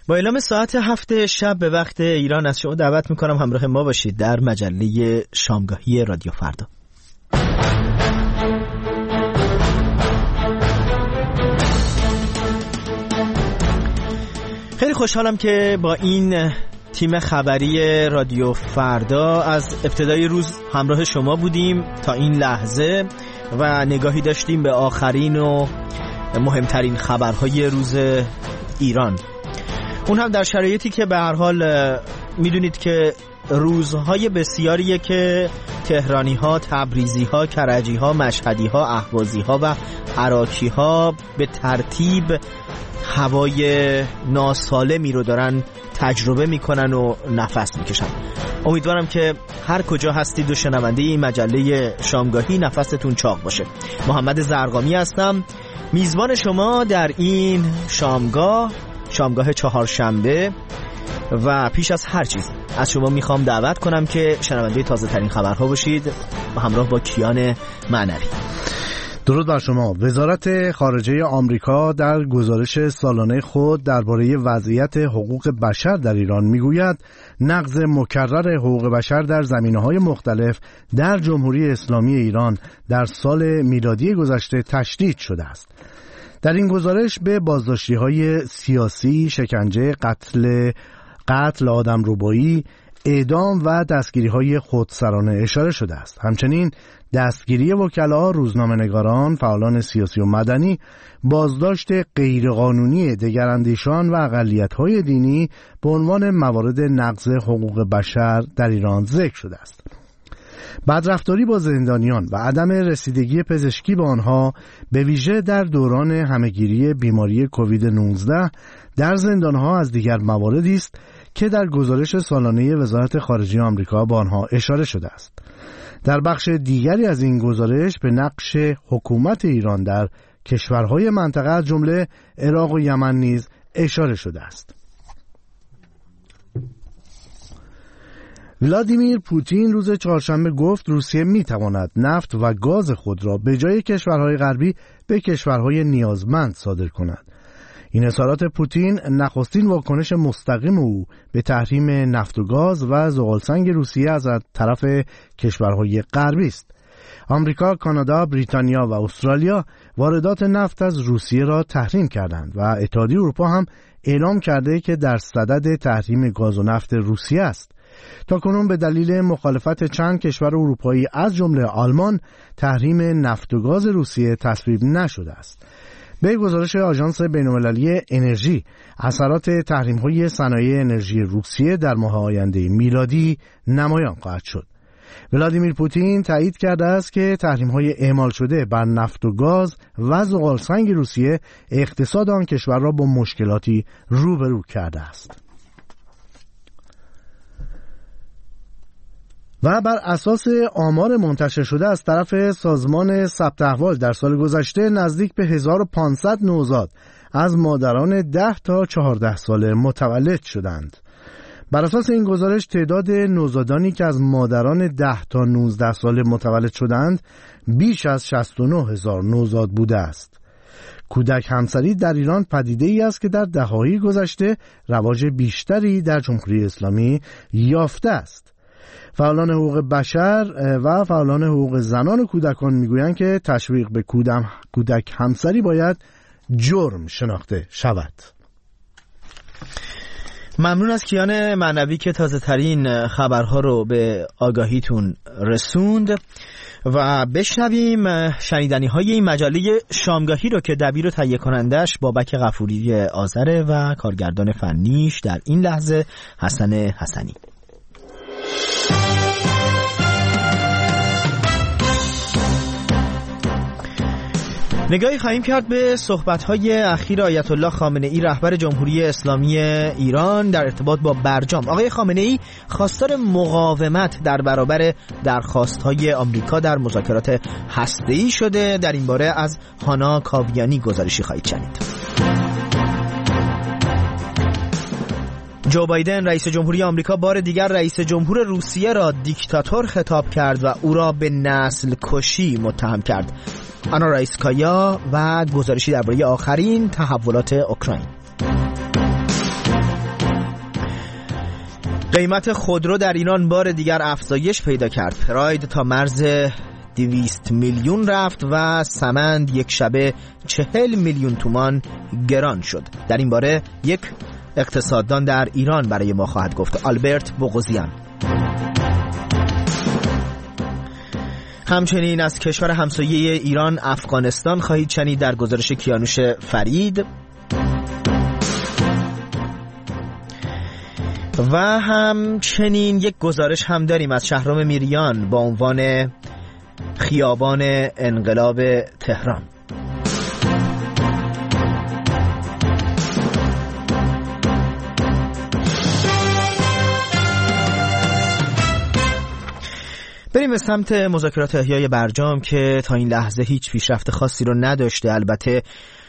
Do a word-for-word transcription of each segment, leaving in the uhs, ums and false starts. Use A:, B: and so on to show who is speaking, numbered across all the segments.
A: با اعلام ساعت هفت شب به وقت ایران از شما دعوت میکنم همراه ما باشید در مجله شامگاهی رادیو فردا. خیلی خوشحالم که با این تیم خبری رادیو فردا از ابتدای روز همراه شما بودیم تا این لحظه و نگاهی داشتیم به آخرین و مهمترین خبرهای روز ایران، اون هم در شرایطی که به هر حال میدونید که روزهای بسیاریه که تهرانی ها، تبریزی ها، کرجی ها، مشهدی ها، اهوازی ها و عراقی ها به ترتیب هوای ناسالمی رو دارن تجربه میکنن و نفس میکشن. امیدوارم که هر کجا هستید و شنونده این مجله شامگاهی نفستون چاق باشه. محمد زرقامی هستم، میزبان شما در این شامگاه، شامگاه چهارشنبه، و پیش از هر چیز از شما میخوام دعوت کنم که شنونده تازه ترین خبرها باشید و همراه با کیان معنوی.
B: درود بر شما. وزارت خارجه آمریکا در گزارش سالانه خود درباره وضعیت حقوق بشر در ایران میگوید نقض مکرر حقوق بشر در زمینه‌های مختلف در جمهوری اسلامی ایران در سال میلادی گذشته تشدید شده است. در این گزارش به بازداشتی‌های سیاسی، شکنجه، قتل قتل آدمربایی، اعدام و دستگیری‌های خودسرانه اشاره شده است. همچنین دستگیری وکلا، روزنامه‌نگاران، فعالان سیاسی و مدنی، بازداشت غیرقانونی دگراندیشان و اقلیت‌های دینی به عنوان موارد نقض حقوق بشر در ایران ذکر شده است. بدرفتاری با زندانیان و عدم رسیدگی پزشکی به آنها به ویژه در دوران همهگیری بیماری کووید نوزده در زندانها از دیگر مواردی است که در گزارش سالانه وزارت خارجه آمریکا به آنها اشاره شده است. در بخش دیگری از این گزارش به نقش حکومت ایران در کشورهای منطقه از جمله عراق و یمن نیز اشاره شده است. ولادیمیر پوتین روز چهارشنبه گفت روسیه میتواند نفت و گاز خود را به جای کشورهای غربی به کشورهای نیازمند صادر کند. این اظهارات پوتین نخستین واکنش مستقیم او به تحریم نفت و گاز و زغالسنگ روسیه از طرف کشورهای غربی است. آمریکا، کانادا، بریتانیا و استرالیا واردات نفت از روسیه را تحریم کردند و اتحادیه اروپا هم اعلام کرده که در صدد تحریم گاز و نفت روسیه است. تاکنون به دلیل مخالفت چند کشور اروپایی از جمله آلمان تحریم نفت و گاز روسیه تصویب نشده است. به گزارش آژانس بین‌المللی انرژی، اثرات تحریم‌های صنایع انرژی روسیه در ماه آینده میلادی نمایان خواهد شد. ولادیمیر پوتین تایید کرده است که تحریم‌های اعمال شده بر نفت و گاز و زغالسنگ روسیه اقتصاد آن کشور را با مشکلاتی روبرو کرده است. و بر اساس آمار منتشر شده از طرف سازمان ثبت احوال در سال گذشته نزدیک به هزار و پانصد نوزاد از مادران ده تا چهارده ساله متولد شدند. بر اساس این گزارش تعداد نوزادانی که از مادران ده تا نوزده ساله متولد شدند بیش از شصت و نه هزار نوزاد بوده است. کودک همسری در ایران پدیده‌ای است که در دهه‌های گذشته رواج بیشتری در جمهوری اسلامی یافته است. فعالان حقوق بشر و فعالان حقوق زنان و کودکان میگویند که تشویق به کودم کودک همسری باید جرم شناخته شود.
A: ممنون از کیان معنوی که تازه ترین خبرها رو به آگاهیتون رسوند و بشنویم شنیدنی های این مجله شامگاهی رو که دبیر و تهیه کنندش بابک غفوری آذر و کارگردان فنیش در این لحظه حسن حسنی. نگاهی خواهیم کرد به صحبت‌های اخیر آیت الله خامنه‌ای رهبر جمهوری اسلامی ایران در ارتباط با برجام. آقای خامنه‌ای خواستار مقاومت در برابر درخواست‌های آمریکا در مذاکرات هسته‌ای شده. در این باره از هانا کاویانی گزارشی خواهید شنید. جو بایدن رئیس جمهوری آمریکا بار دیگر رئیس جمهور روسیه را دیکتاتور خطاب کرد و او را به نسل کشی متهم کرد. آنا رایسکایا و گزارشی درباره آخرین تحولات اوکراین. قیمت خودرو در ایران بار دیگر افزایش پیدا کرد. پراید تا مرز دویست میلیون رفت و سمند یک شبه چهل میلیون تومان گران شد. در این باره یک اقتصاددان در ایران برای ما خواهد گفت، آلبرت بوغوزیان. همچنین از کشور همسایه ایران افغانستان خواهید شنید در گزارش کیانوش فرید. و همچنین یک گزارش هم داریم از شهرام میریان با عنوان خیابان انقلاب تهران. بریم به سمت مذاکرات احیای برجام که تا این لحظه هیچ پیشرفت خاصی رو نداشته. البته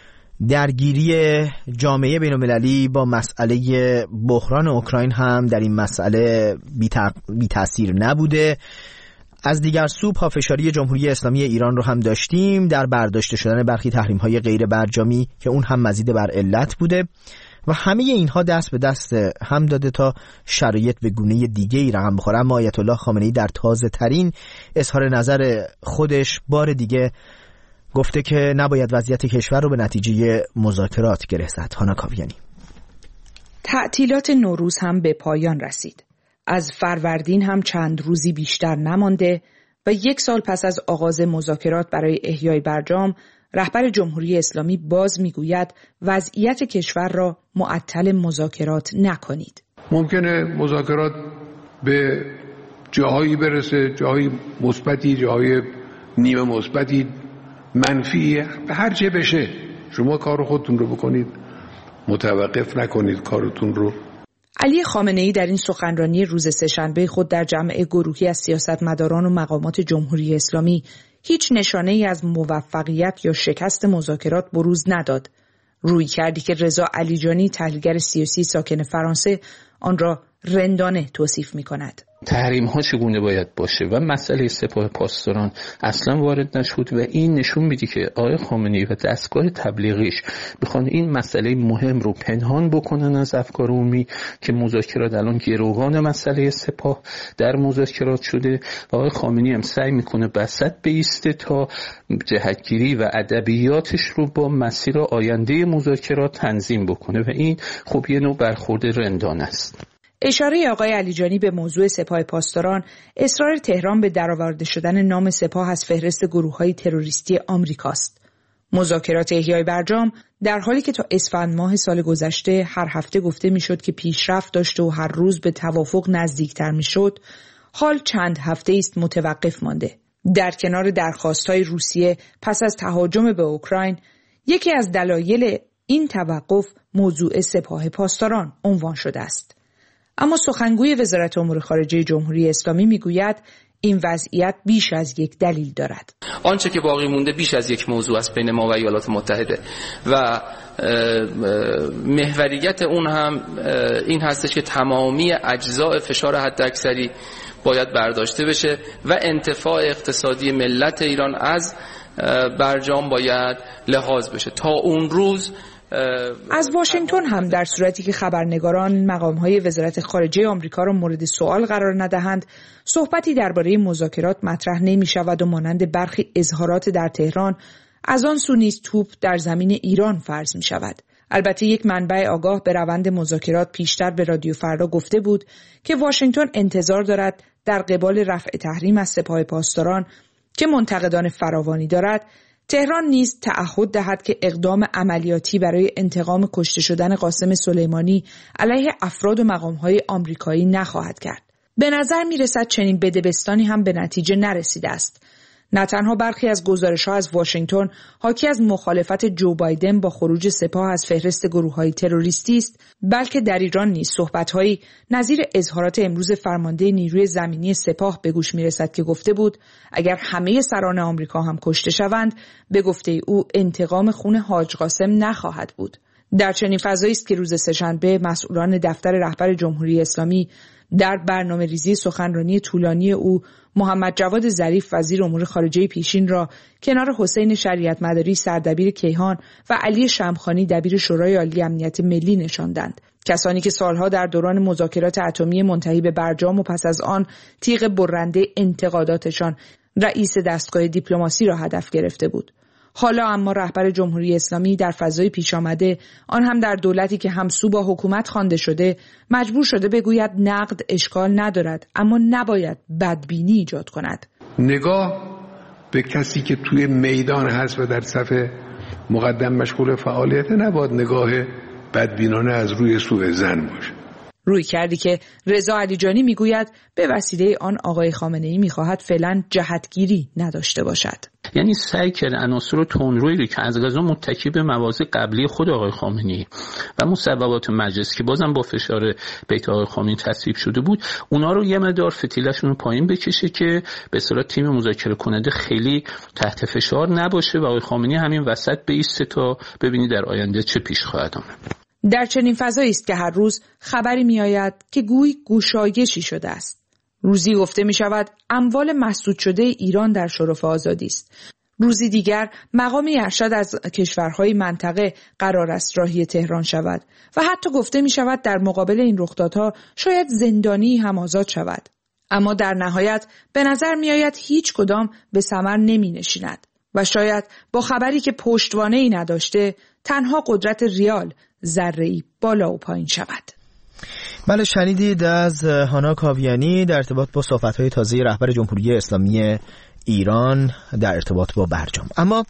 A: درگیری جامعه بین‌المللی با مسئله بحران اوکراین هم در این مسئله بی تأثیر نبوده. از دیگر سو پافشاری جمهوری اسلامی ایران رو هم داشتیم در برداشته شدن برخی تحریم‌های غیر برجامی که اون هم مزید بر علت بوده و همه اینها دست به دست هم داده تا شرایط به گونه دیگه‌ای رقم بخوره. اما آیت الله خامنه‌ای در تازه ترین اظهار نظر خودش بار دیگه گفته که نباید وضعیت کشور رو به نتیجه مذاکرات گره زد. هانا کاویانی.
C: تعطیلات نوروز هم به پایان رسید. از فروردین هم چند روزی بیشتر نمانده و یک سال پس از آغاز مذاکرات برای احیای برجام، رهبر جمهوری اسلامی باز میگوید وضعیت کشور را معطل مذاکرات نکنید.
D: ممکنه مذاکرات به جاهایی برسه، جاهای مثبتی، جاهای نیمه مثبتی، منفی، هر چه بشه شما کار خودتون رو بکنید، متوقف نکنید کارتون رو.
C: علی خامنه‌ای در این سخنرانی روز سه‌شنبه خود در جمع گروهی از سیاستمداران و مقامات جمهوری اسلامی هیچ نشانه‌ای از موفقیت یا شکست مذاکرات بروز نداد. روی کردی که رضا علیجانی تحلیلگر سیاسی ساکن فرانسه آن را رندانه توصیف می‌کند.
E: تحریم ها چگونه باید باشه و مسئله سپاه پاسداران اصلا وارد نشد و این نشون میده که آقای خامنه‌ای و دستگاه تبلیغیش بخوان این مسئله مهم رو پنهان بکنن از افکار عمومی که مذاکرات الان گروگان مسئله سپاه در مذاکرات شده و آقای خامنه‌ای هم سعی میکنه وسط بایسته تا جهتگیری و ادبیاتش رو با مسیر آینده مذاکرات تنظیم بکنه و این خب یه نوع برخورد رندانه است.
C: اشاره آقای علیجانی به موضوع سپاه پاسداران، اصرار تهران به درآورده شدن نام سپاه از فهرست گروه‌های تروریستی آمریکاست. مذاکرات احیای برجام در حالی که تا اسفند ماه سال گذشته هر هفته گفته میشد که پیشرفت داشته و هر روز به توافق نزدیکتر میشد، حال چند هفته است متوقف مانده. در کنار درخواست‌های روسیه پس از تهاجم به اوکراین، یکی از دلایل این توقف موضوع سپاه پاسداران عنوان شده است. اما سخنگوی وزارت امور خارجه جمهوری اسلامی میگوید این وضعیت بیش از یک دلیل دارد.
F: آنچه که باقی مونده بیش از یک موضوع است بین ما و ایالات متحده و محوریت اون هم این هستش که تمامی اجزاء فشار حداکثری باید برداشته بشه و انتفاع اقتصادی ملت ایران از برجام باید لحاظ بشه. تا اون روز
C: از واشنگتن هم در صورتی که خبرنگاران مقام‌های وزارت خارجه آمریکا را مورد سوال قرار ندهند، صحبتی درباره مذاکرات مطرح نمی‌شود و مانند برخی اظهارات در تهران از آن سو نیز توپ در زمین ایران فرض می‌شود. البته یک منبع آگاه به روند مذاکرات پیشتر به رادیو فردا گفته بود که واشنگتن انتظار دارد در قبال رفع تحریم از سپاه پاسداران که منتقدان فراوانی دارد، تهران نیز تعهد دهد که اقدام عملیاتی برای انتقام کشته شدن قاسم سلیمانی علیه افراد و مقام‌های آمریکایی نخواهد کرد. به نظر می‌رسد چنین بدبستانی هم به نتیجه نرسیده است. نه تنها برخی از گزارش‌ها از واشنگتن حاکی از مخالفت جو بایدن با خروج سپاه از فهرست گروه‌های تروریستی است، بلکه در ایران نیز صحبت‌هایی نظیر اظهارات امروز فرمانده نیروی زمینی سپاه به گوش می‌رسد که گفته بود اگر همه سران آمریکا هم کشته شوند، به گفته او انتقام خون حاج قاسم نخواهد بود. در چنین فضایی است که روز سه‌شنبه مسئولان دفتر رهبر جمهوری اسلامی در برنامه ریزی سخنرانی طولانی او، محمد جواد ظریف وزیر امور خارجه پیشین را کنار حسین شریعت مداری سردبیر کیهان و علی شمخانی دبیر شورای عالی امنیت ملی نشاندند. کسانی که سالها در دوران مذاکرات اتمی منتهی به برجام و پس از آن تیغ برنده انتقاداتشان رئیس دستگاه دیپلماسی را هدف گرفته بود. حالا اما رهبر جمهوری اسلامی در فضای پیش آمده، آن هم در دولتی که همسو با حکومت خوانده شده، مجبور شده بگوید نقد اشکال ندارد، اما نباید بدبینی ایجاد کند.
D: نگاه به کسی که توی میدان هست و در صف مقدم مشغول فعالیت نباید نگاه بدبینانه از روی سوء ظن باشه.
C: روی کردی که رضا علیجانی میگوید به وسیله آن آقای خامنه‌ای میخواهد فعلا جهتگیری نداشته باشد.
E: یعنی سعی کرده عناصر تندرویی رو که از قضا متکی به مواضع قبلی خود آقای خامنه‌ای و مصوبات مجلس که بازم با فشار بیت آقای خامنه‌ای تصویب شده بود، اونا رو یه مقدار فتیلشون رو پایین بکشه که به اصطلاح تیم مذاکره کننده خیلی تحت فشار نباشه و آقای خامنه‌ای همین وسط بایسته تا ببینی در آینده چه پیش خواهد آمد.
C: در چنین فضایی است که هر روز خبری می‌آید که گویی گشایشی شده است. روزی گفته می‌شود اموال مسدود شده ایران در شرف آزادی است. روزی دیگر مقام ارشد از کشورهای منطقه قرار است راهی تهران شود و حتی گفته می‌شود در مقابل این رخدادها شاید زندانی هم آزاد شود. اما در نهایت به نظر می‌آید هیچ کدام به ثمر نمی‌نشیند و شاید با خبری که پشتوانه‌ای نداشته تنها قدرت ریال ذره‌ای بالا و پایین شود.
A: بله، شنیدید از هانا کاویانی در ارتباط با صحبت‌های تازه رهبر جمهوری اسلامی ایران در ارتباط با برجام. اما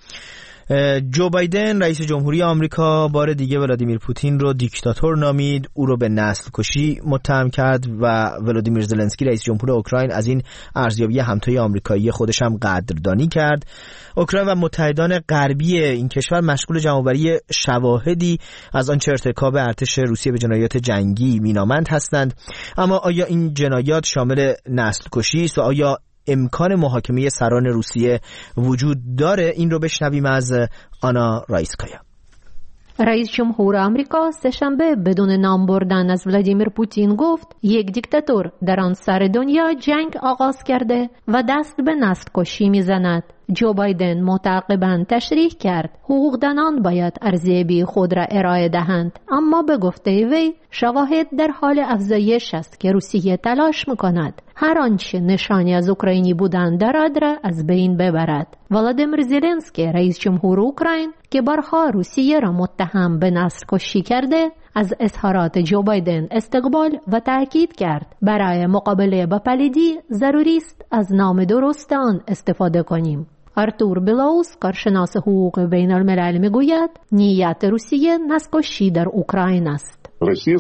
A: جو بایدن رئیس جمهوری آمریکا بار دیگه ولادیمیر پوتین رو دیکتاتور نامید، او رو به نسل کشی متهم کرد و ولادیمیر زلنسکی رئیس جمهور اوکراین از این ارزیابی همتای آمریکایی خودش هم قدردانی کرد. اوکراین و متحدان غربی این کشور مشغول جمع‌آوری شواهدی از آنچه ارتکاب ارتش روسیه به جنایات جنگی مینامند هستند. اما آیا این جنایات شامل نسل کشی است و آیا امکان محاکمه سران روسیه وجود داره؟ این رو بشنویم از آنا رایسکایا.
G: رئیس جمهور آمریکا سه‌شنبه بدون نام بردن از ولادیمیر پوتین گفت یک دیکتاتور در آن سر دنیا جنگ آغاز کرده و دست به نسل کشی میزند. جو بایدن متعاقباً تشریح کرد حقوقدانان باید ارزیابی خود را ارائه دهند، اما به گفته وی شواهد در حال افزایش است که روسیه تلاش میکند هر آنچه نشانی از اوکراینی بودن دارد را از بین ببرد. ولادیمیر زلنسکی رئیس جمهور اوکراین که بارها روسیه را متهم به نسل کشی کرده از اظهارات جو بایدن استقبال و تأکید کرد برای مقابله با پلیدی ضروری است از نام درست آن استفاده کنیم. آرتور بلاوس کارشناس حقوق بین الملل میگوید نیت روسیه نسل کشی در اوکراین است.
H: روسیه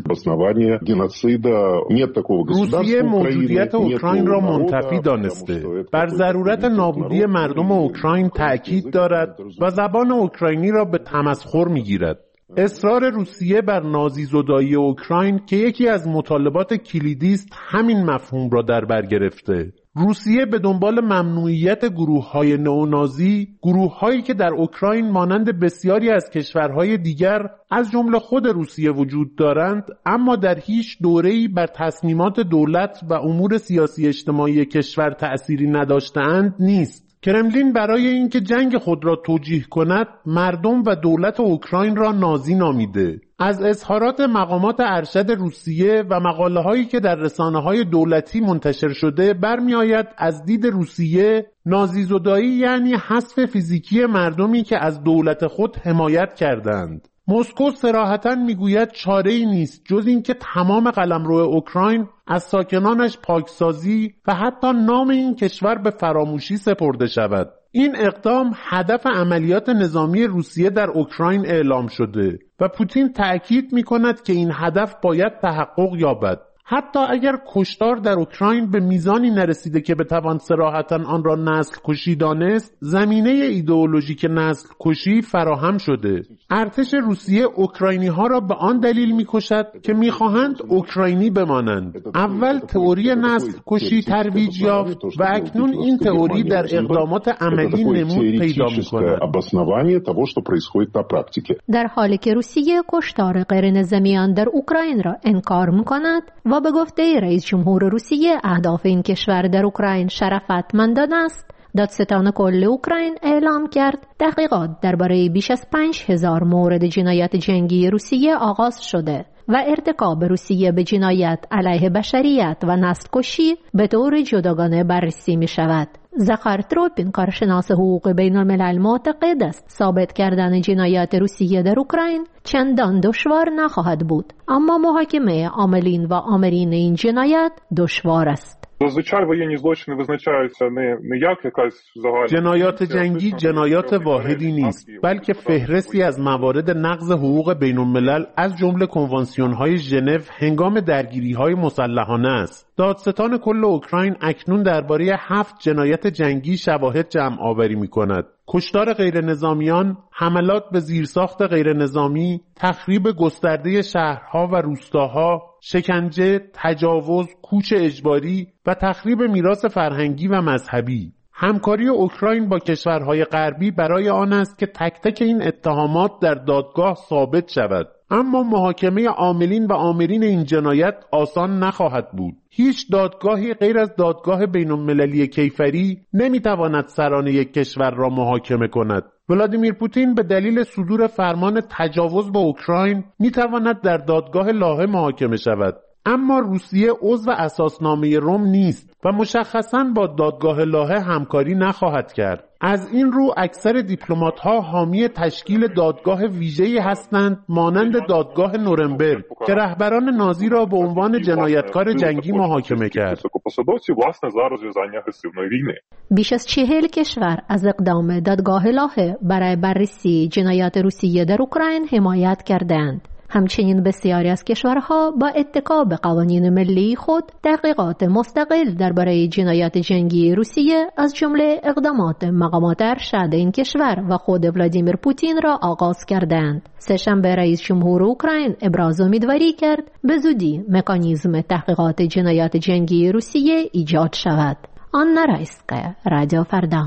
H: موجودیت اوکراین را منتفی دانسته، بر ضرورت نابودی مردم اوکراین تأکید دارد و زبان اوکراینی را به تمسخر میگیرد. اصرار روسیه بر نازیزدایی اوکراین که یکی از مطالبات کلیدی است همین مفهوم را در بر گرفته. روسیه به دنبال ممنوعیت گروه‌های نئونازی، گروه‌هایی که در اوکراین مانند بسیاری از کشورهای دیگر از جمله خود روسیه وجود دارند، اما در هیچ دوره‌ای بر تصمیمات دولت و امور سیاسی اجتماعی کشور تأثیری نداشته‌اند نیست. کرملین برای اینکه جنگ خود را توجیه کند، مردم و دولت اوکراین را نازی نامیده. از اظهارات مقامات ارشد روسیه و مقاله‌هایی که در رسانه‌های دولتی منتشر شده برمی‌آید از دید روسیه نازیزدایی یعنی حذف فیزیکی مردمی که از دولت خود حمایت کردند. مسکو صراحتاً میگوید چاره‌ای نیست جز اینکه تمام قلمرو اوکراین از ساکنانش پاکسازی و حتی نام این کشور به فراموشی سپرده شود. این اقدام هدف عملیات نظامی روسیه در اوکراین اعلام شده و پوتین تأکید می‌کند که این هدف باید تحقق یابد. حتی اگر کشتار در اوکراین به میزانی نرسیده که بتوان صراحتاً آن را نسل کشی دانست، زمینه ایدئولوژیک نسل کشی فراهم شده. ارتش روسیه اوکراینی ها را به آن دلیل می‌کشد که می‌خواهند اوکراینی بمانند. اول تئوری نسل کشی ترویج یافت و اکنون این تئوری در اقدامات عملی نمود پیدا می‌کند.
G: در حالی که روسیه کشتار غیر نظامیان در اوکراین را انکار می‌کند و به گفته رئیس جمهور روسیه اهداف این کشور در اوکراین شرافتمندانه است، دادستان کل اوکراین اعلام کرد تحقیقات درباره بیش از پنج هزار مورد جنایات جنگی روسیه آغاز شده و ارتکاب روسیه به جنایت علیه بشریت و نسل‌کشی به طور جداگانه بررسی می شود. زخار تروپین، کارشناس حقوق بین الملل، معتقد است ثابت کردن جنایات روسیه در اوکراین چندان دشوار نخواهد بود، اما محاکمه عاملین و آمرین این جنایت دشوار است.
H: جنایات جنگی جنایات واحدی نیست، بلکه فهرستی از موارد نقض حقوق بین الملل از جمله کنوانسیون‌های ژنو هنگام درگیری‌های مسلحانه است. دادستان کل اوکراین اکنون درباره هفت جنایت جنگی شواهد جمع آوری می‌کند: کشتار غیر نظامیان، حملات به زیرساخت غیر نظامی، تخریب گسترده شهرها و روستاها، شکنجه، تجاوز، کوچ اجباری و تخریب میراث فرهنگی و مذهبی. همکاری اوکراین با کشورهای غربی برای آن است که تک تک این اتهامات در دادگاه ثابت شود. اما محاکمه عاملین و آمرین این جنایت آسان نخواهد بود. هیچ دادگاهی غیر از دادگاه بین‌المللی کیفری نمیتواند سران یک کشور را محاکمه کند. ولادیمیر پوتین به دلیل صدور فرمان تجاوز به اوکراین میتواند در دادگاه لاهه محاکمه شود. اما روسیه عضو اساسنامه روم نیست و مشخصاً با دادگاه لاهه همکاری نخواهد کرد. از این رو اکثر دیپلمات‌ها حامی تشکیل دادگاه ویژه‌ای هستند مانند دادگاه نورنبرگ که رهبران نازی را به عنوان جنایتکار جنگی محاکمه کرد.
G: بیش از چهل کشور از اقدام دادگاه لاهه برای بررسی جنایات روسیه در اوکراین حمایت کردند. همچنین بسیاری از کشورها با اتکا به قوانین ملی خود تحقیقات مستقل درباره جنایات جنگی روسیه از جمله اقدامات مقامات ارشد این کشور و خود ولادیمیر پوتین را آغاز کردند. سه‌شنبه رئیس جمهور اوکراین ابراز امیدواری کرد به زودی مکانیزم تحقیقات جنایات جنگی روسیه ایجاد شود. آنا رایسکا، رادیو فردا.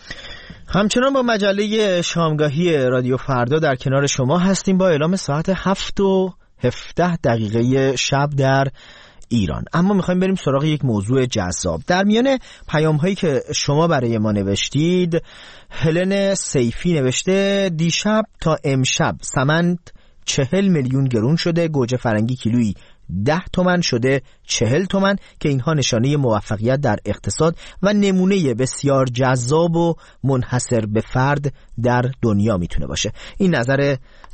A: همچنان با مجله شامگاهی رادیو فردا در کنار شما هستیم با اعلام ساعت هفت و هفده دقیقه شب در ایران. اما میخوایم بریم سراغ یک موضوع جذاب. در میان پیام هایی که شما برای ما نوشتید، هلن سیفی نوشته دیشب تا امشب سمنت چهل میلیون گرون شده، گوجه فرنگی کیلویی ده تومن شده چهل تومن که اینها نشانه موفقیت در اقتصاد و نمونه بسیار جذاب و منحصر به فرد در دنیا میتونه باشه. این نظر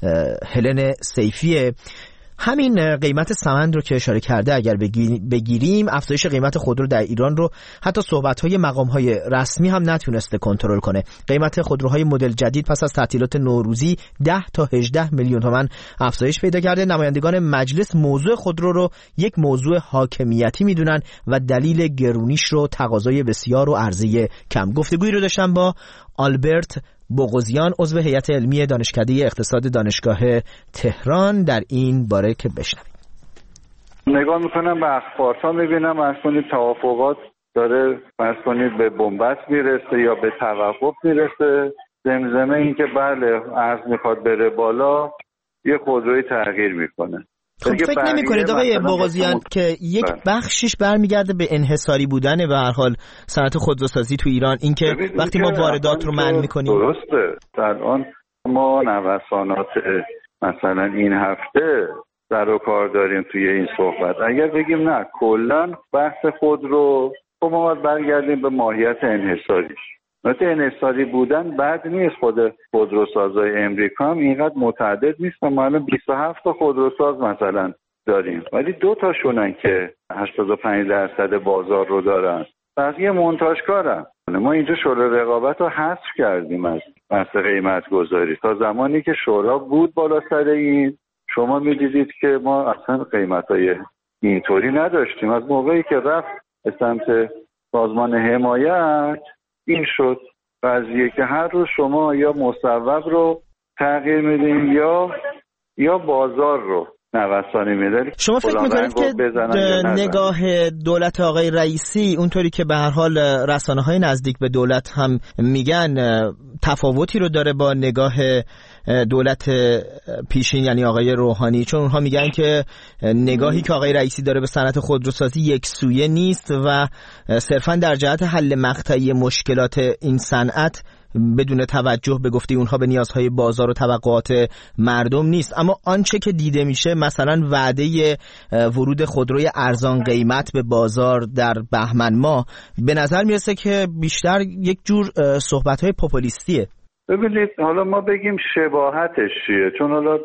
A: هلن سیفیه. همین قیمت سمن رو که اشاره کرده اگر بگیریم، افزایش قیمت خودرو در ایران رو حتی صحبت‌های مقام‌های رسمی هم نتونسته کنترل کنه. قیمت خودروهای مدل جدید پس از تعطیلات نوروزی ده تا هجده میلیون تومان افزایش پیدا کرده. نمایندگان مجلس موضوع خودرو رو یک موضوع حاکمیتی میدونن و دلیل گرونیش رو تقاضای بسیار و عرضه کم. گفتگویی رو داشتم با آلبرت بغوزیان، عضو هیئت علمی دانشکده اقتصاد دانشگاه تهران، در این باره که بشنویم.
I: نگاه میکنم به اخبارها، میبینم از کنید توافقات داره از کنید به بنبست میرسه یا به توقف میرسه. زمزمه این که بله ارز میخواد بره بالا، یه خودروی تغییر میکنه.
A: خب فکر نمی کنید آقای بغوزیان که یک بخشش برمیگرده به انحصاری بودن به هر حال صنعت خودروسازی تو ایران، این که وقتی ما واردات رو منع میکنیم؟
I: درسته. الان ما نوسانات مثلا این هفته در و کار داریم توی این صحبت. اگر بگیم نه کلا بحث خودرو، خب ما باید برگردیم به ماهیت انحصاریش. نکته انحصاری بودن بد نیست. خود خودروسازهای امریکا هم اینقدر متعدد نیستن. ما الان بیست و هفت تا خودروساز مثلا داریم، ولی دو تاشونن که هشتاد و پنج درصد بازار رو دارن، بقیه منتاجکارن. ما اینجا شورای رقابت رو حذف کردیم از بحث قیمت گذاری. تا زمانی که شورا بود بالا سر این، شما می‌دیدید که ما اصلا قیمت‌های اینطوری نداشتیم. از موقعی که رفت به سمت سازمان حمایت، این شد قضیه که هر روز شما یا مصوب رو تغییر میدیم یا یا بازار رو نوسانی میده.
A: شما فکر میکنید که نگاه دولت آقای رئیسی اونطوری که به هر حال رسانه‌های نزدیک به دولت هم میگن تفاوتی رو داره با نگاه دولت پیشین یعنی آقای روحانی؟ چون اونها میگن که نگاهی که آقای رئیسی داره به صنعت خودروسازی یک سویه نیست و صرفاً در جهت حل مقطعی مشکلات این صنعت بدون توجه به گفته اونها به نیازهای بازار و توقعات مردم نیست. اما آنچه که دیده میشه مثلا وعده ورود خودروی ارزان قیمت به بازار در بهمن ماه به نظر میرسه که بیشتر یک جور صحبت‌های پاپولیستیه.
I: ببینید حالا ما بگیم شباهتش چیه، چون حالا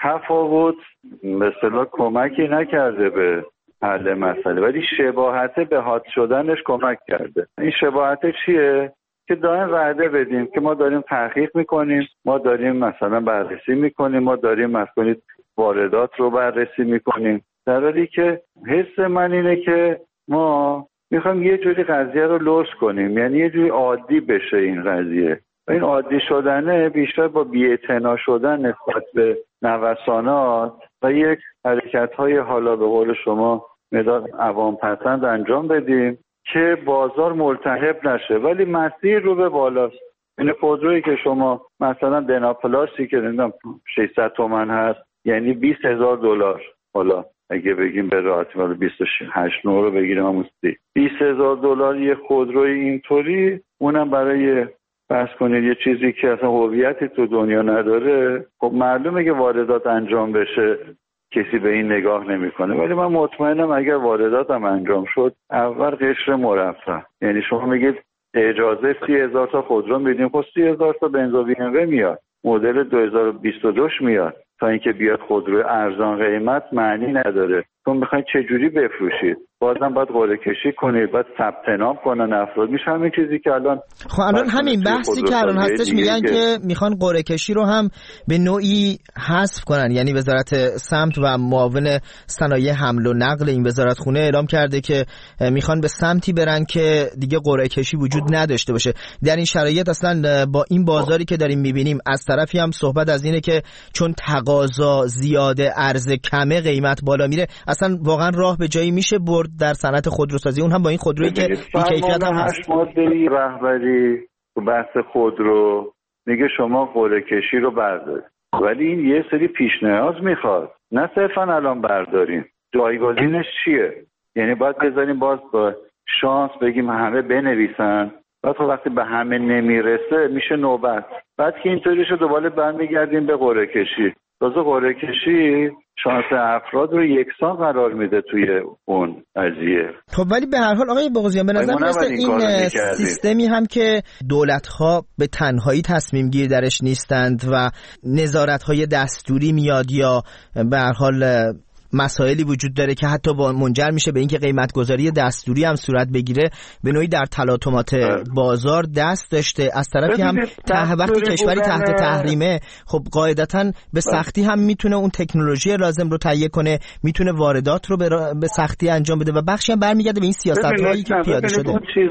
I: تفاوت به اصطلاح کمکی نکرده به حل مسئله، ولی شباهته به حاد شدنش کمک کرده. این شباهته چیه؟ که دائم وعده بدیم که ما داریم تحقیق میکنیم، ما داریم مثلا بررسی میکنیم، ما داریم مثلا واردات رو بررسی میکنیم، در حالی که حس من اینه که ما میخوایم یه جوری قضیه رو لوس کنیم، یعنی یه جوری عادی بشه این قضیه. و این عادی شدنه بیشتر با بی‌اعتنا شدن نسبت به نوسانات و یک حرکت‌های حالا به قول شما مداد عوام پسند انجام بدیم که بازار ملتهب نشه، ولی مسیر رو به بالاست. این خودرویی که شما مثلا بناپلاسی که نمیدونم ششصد تومن هست، یعنی بیست هزار دلار، حالا اگه بگیم به راحتی ولی بیست و هشت نو رو بگیریم همون بیست هزار دلار یه خودروی اینطوری، اونم برای بس کنید یه چیزی که اصلا هویتی تو دنیا نداره، خب معلومه که واردات انجام بشه کسی به این نگاه نمیکنه. ولی من مطمئنم اگر واردات هم انجام شد اول قشر مرفه، یعنی شما میگید اجازه سی هزار تا خودرو میدیم، خب سی هزار تا بنز و بی ام و میاد، مدل دو هزار و بیست و دو میاد، تا اینکه بیاد خودروی ارزان قیمت معنی نداره. چون میخواید چه جوری بفروشید، بازم باید قرعه کشی کنید، باید ثبت نام کنن افراد. میشه همین چیزی که الان
A: خب الان همین بحثی که الان هستش میگن که, که میخوان قرعه کشی رو هم به نوعی حذف کنن، یعنی وزارت سمت و معاون صنایع حمل و نقل این وزارت خونه اعلام کرده که میخوان به سمتی برن که دیگه قرعه کشی وجود نداشته باشه. در این شرایط اصلا با این بازاری که داریم میبینیم از طرفی هم صحبت از اینه که چون تقاضا زیاده عرضه کمه قیمت بالا میره، اصلا واقعا راه به جایی میشه برد در صنعت خودروسازی، اون هم با این خودرویی که بی‌کیفیت هم هست.
I: ماده رهبری بحث خودرو میگه شما قرعه کشی رو بردارید، ولی این یه سری پیشنهاد میخواد، نه صرفا الان برداریم. جایگزینش چیه؟ یعنی باید بذاریم باز با شانس بگیم همه بنویسن، بعد خب وقتی به همه نمیرسه میشه نوبت، بعد که اینطوری شد دوباره برمیگردیم به قرعه کشی. تازه قرعه کشی شانس افراد رو یکسان قرار میده توی اون قضیه.
A: خب ولی به هر حال آقای باقوزیان به نظر میاد این, این سیستمی هم که دولت‌ها به تنهایی تصمیم گیر درش نیستند و نظارت‌های دستوری میاد یا به هر حال مسائلی وجود داره که حتی منجر میشه به اینکه قیمت گذاری دستوری هم صورت بگیره، به نوعی در تلاطمات بازار دست داشته. از طرفی هم ته وقتی کشوری تحت تحریمه، خب قاعدتاً به سختی هم میتونه اون تکنولوژی لازم رو تهیه کنه، میتونه واردات رو به سختی انجام بده و بخشی هم برمیگرده به این سیاست‌هایی که پیاده شده.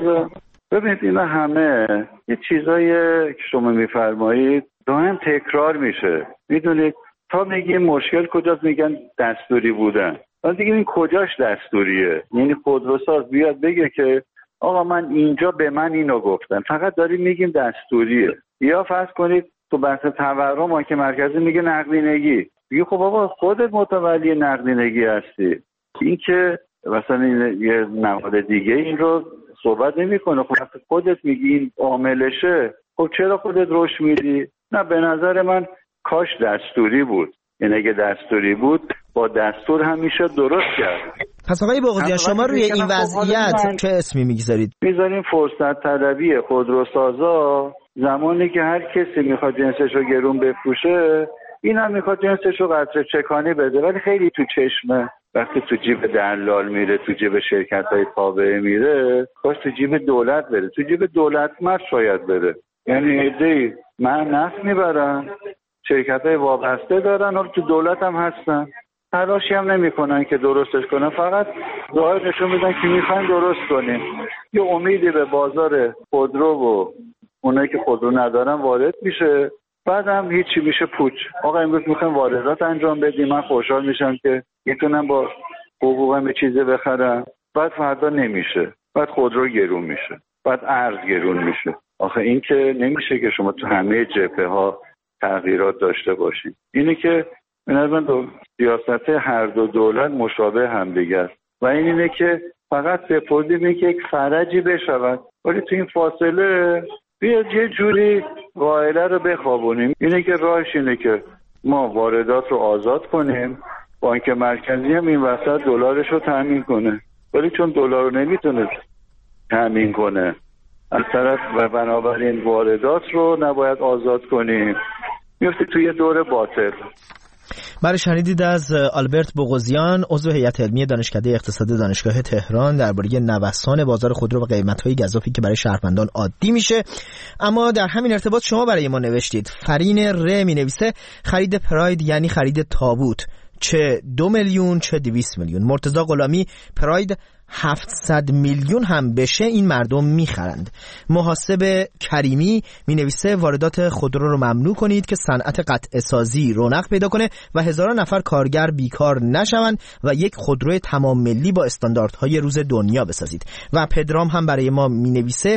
I: ببینید اینا همه یه چیزایی که شما میفرمایید دائم تکرار میشه. میدونید تا میگیم مشکل کجاست میگن دستوری بودن، بعد دیگه این کجاش دستوریه؟ یعنی خودروساز بیاد بگه که آقا من اینجا به من اینو گفتن، فقط داریم میگیم دستوریه. یا فرض کنید تو بحث تورم بانک مرکزی میگه نقدینگی، میگه خب بابا خودت متولی نقدینگی هستی، این که مثلا یه نهاد دیگه این رو صحبت نمیکنه. خب خودت میگی این عاملشه، خب چرا خودت روش میدی؟ نه به نظر من کاش دستوری بود، یعنی اگه دستوری بود با دستور هم میشه درست کرد.
A: پس آقای باقوزیان شما روی این وضعیت چه اسمی میگذارید؟
I: میذاریم فرصت طلبی خودروسازا. زمانی که هر کسی میخواد جنسش رو گرون بفروشه، این هم میخواد جنسش رو قطره چکانی بده، ولی خیلی تو چشمه. وقتی تو جیب دلال میره، تو جیب شرکت‌های تابعه میره، کاش تو جیب دولت بره، تو جیب دولت مرد شاید بره. یعنی عده‌ای من نفت میبرن، شرکت‌های وابسته دارن، حالا تو دولت هم هستن، تلاشی هم نمی‌کنن که درستش کنن، فقط ظاهر نشون میدن که میخواین درست کنیم. یه امیدی به بازار خودرو و اونایی که خودرو ندارن وارد میشه، بعد هم هیچی میشه پوچ. آقا امروز میخوایم واردات انجام بدیم، من خوشحال میشم که میتونم با حقوقم یه چیزی بخرم، بعد فردا نمیشه، بعد خودرو گرون میشه، بعد ارز گرون میشه. آخه این که نمیشه که شما تو همه جبهه ها تغییرات داشته باشید. اینه که به نظر من دو سیاست هر دو دولت مشابه هم دیگه است و این اینه که فقط سپردیم این که یک فرجی بشود، ولی تو این فاصله بیاد یه جوری قائله رو بخوابونیم. اینه که راهش اینه که ما واردات رو آزاد کنیم، بانک مرکزی هم این وسط دلارش رو تامین کنه، ولی چون دلار رو نمیتونه تامین کنه از طرف و بنابراین واردات رو نباید آزاد کنیم، میفته توی دور باطل.
A: برای شنیدید از آلبرت بوغوزیان، عضو هیئت علمی دانشکده اقتصاد دانشگاه تهران، درباره نوسان بازار خودرو و قیمت‌های گزافی که برای شهروندان عادی میشه. اما در همین ارتباط شما برای ما نوشتید. فرین ر می‌نویسه خرید پراید یعنی خرید تابوت، چه دو میلیون چه دویست میلیون. مرتضی غلامی پراید هفتصد میلیون هم بشه این مردم میخرند. محاسب کریمی می نویسه واردات خودرو رو ممنوع کنید که صنعت قطعه سازی رونق پیدا کنه و هزاران نفر کارگر بیکار نشوند و یک خودرو تمام ملی با استانداردهای روز دنیا بسازید. و پدرام هم برای ما می نویسه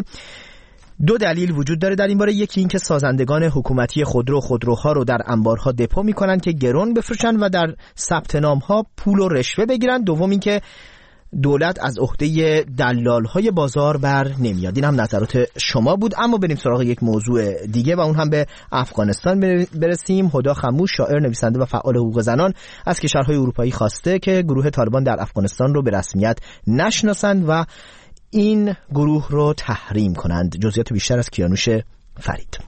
A: دو دلیل وجود داره در این باره. یکی این که سازندگان حکومتی خودرو خودروها رو در انبارها دپو میکنن که گرون بفروشن و در ثبت نام‌ها پول و رشوه بگیرن. دوم این که دولت از عهده دلال‌های بازار بر نمیاد. این هم نظرات شما بود. اما بریم سراغ یک موضوع دیگه و اون هم به افغانستان برسیم. هدا خموش، شاعر، نویسنده و فعال حقوق زنان، از کشورهای اروپایی خواسته که گروه طالبان در افغانستان رو به رسمیت نشناسند و این گروه رو تحریم کنند. جزئیات بیشتر از کیانوش فرید.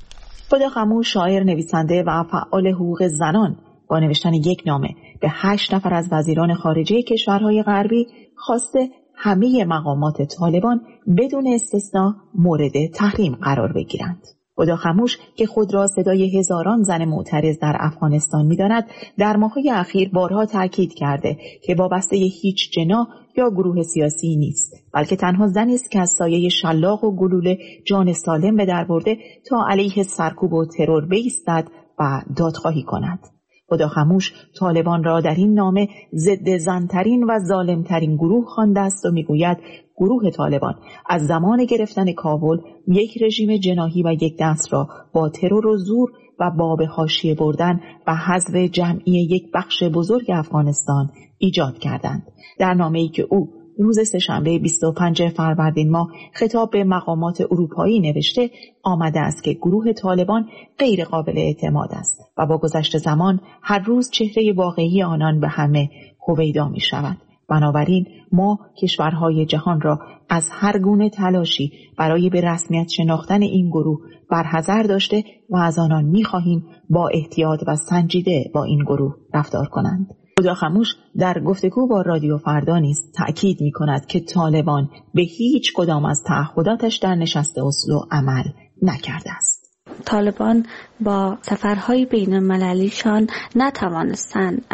J: هدا خموش، شاعر، نویسنده و فعال حقوق زنان، با نوشتن یک نامه به هشت نفر از وزیران خارجه کشورهای غربی خواسته همه مقامات طالبان بدون استثنا مورد تحریم قرار بگیرند. هدا خموش که خود را صدای هزاران زن معترض در افغانستان می‌داند، در ماه‌های اخیر بارها تاکید کرده که وابسته هیچ جناح یا گروه سیاسی نیست، بلکه تنها زنی است که از سایه شلاق و گلوله جان سالم به در برده تا علیه سرکوب و ترور بایستد و دادخواهی کند. هدا خموش طالبان را در این نامه ضد زن‌ترین و ظالم‌ترین گروه خوانده است و میگوید گروه طالبان از زمان گرفتن کابل یک رژیم جناحی و یک دست را با ترور و زور و با به حاشیه بردن و حذف جمعی یک بخش بزرگ افغانستان ایجاد کردند. در نامه‌ای که او روز سه‌شنبه بیست و پنجم فروردین ماه خطاب به مقامات اروپایی نوشته، آمده است که گروه طالبان غیر قابل اعتماد است و با گذشت زمان هر روز چهره واقعی آنان به همه هویدا می شود. بنابراین ما کشورهای جهان را از هر گونه تلاشی برای به رسمیت شناختن این گروه برحذر داشته و از آنان می خواهیم با احتیاط و سنجیده با این گروه رفتار کنند. هدا خموش در گفتگو با رادیو فردا نیز تأکید می کند که طالبان به هیچ کدام از تعهداتش در نشست اسلو عمل نکرده است.
K: طالبان با سفرهای بین المللیشان نتوانستند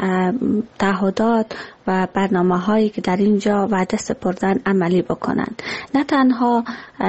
K: تعهدات و برنامه هایی که در اینجا وعده سپردن عملی بکنند. نه تنها